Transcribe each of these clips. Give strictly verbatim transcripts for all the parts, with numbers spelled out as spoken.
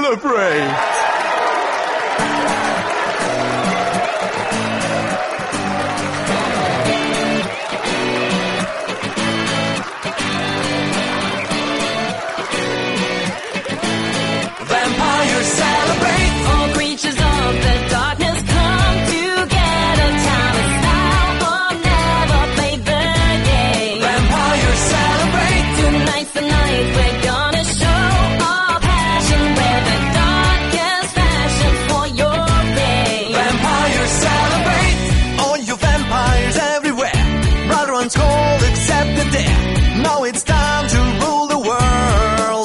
celebrate. Vampires celebrate. All creatures of the darkness come together. Time is now or never. Play the game. Vampires celebrate. Tonight's the night we're gonna show our passion. We're the darkest fashion for your game. Vampires celebrate. All you vampires everywhere. Brother one's cold except the dare. Now it's time to rule the world.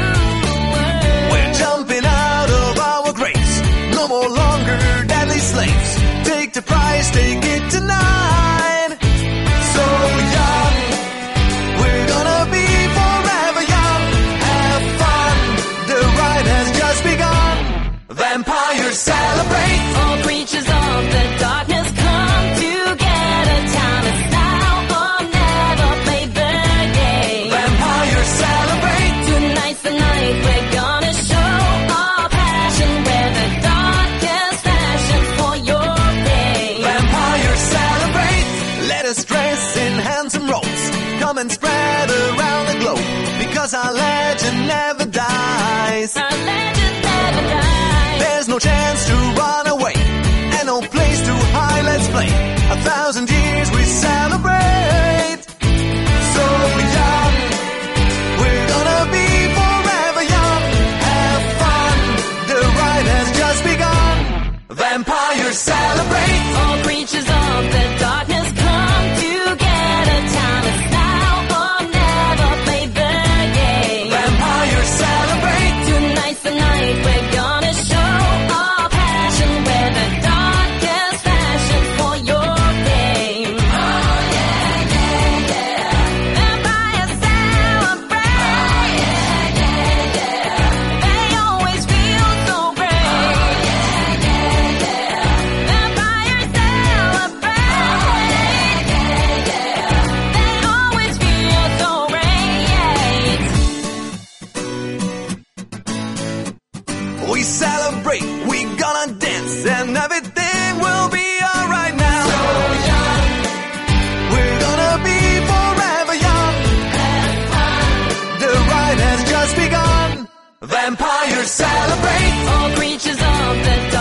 We're jumping out of our graves. No more longer deadly slaves. Take the prize, take it tonight. So young, we're gonna be forever young. Have fun, the ride has just begun. Vampires celebrate. All creatures of the darkness come together. Time is now or never. Play the game. Vampires celebrate. Tonight's the night we're gonna show our passion. We're the darkest fashion for your game. Vampires celebrate. Let us dress in handsome robes. Come and spread around the globe. Because our legend never dies. Our legend never dies. There's no chance to run away. And no place to hide, let's play. A thousand years we celebrate. So young, we're gonna be forever young. Have fun, the ride has just begun. Vampires celebrate. All creatures of the darkness come together. Time is now or never. Play the game. Vampires celebrate. Tonight's the night we're gonna show our passion. We're the darkest fashion for your game. Oh yeah, yeah, yeah. Vampires celebrate. Oh yeah, yeah, yeah. They always feel so great. Oh yeah, yeah, yeah. Vampires celebrate. Oh yeah, yeah, yeah. They always feel so great. We celebrate, we gonna dance, and everything will be alright now. So young, We're gonna be forever young. have fun. The ride has just begun. Vampires celebrate. All creatures of the dark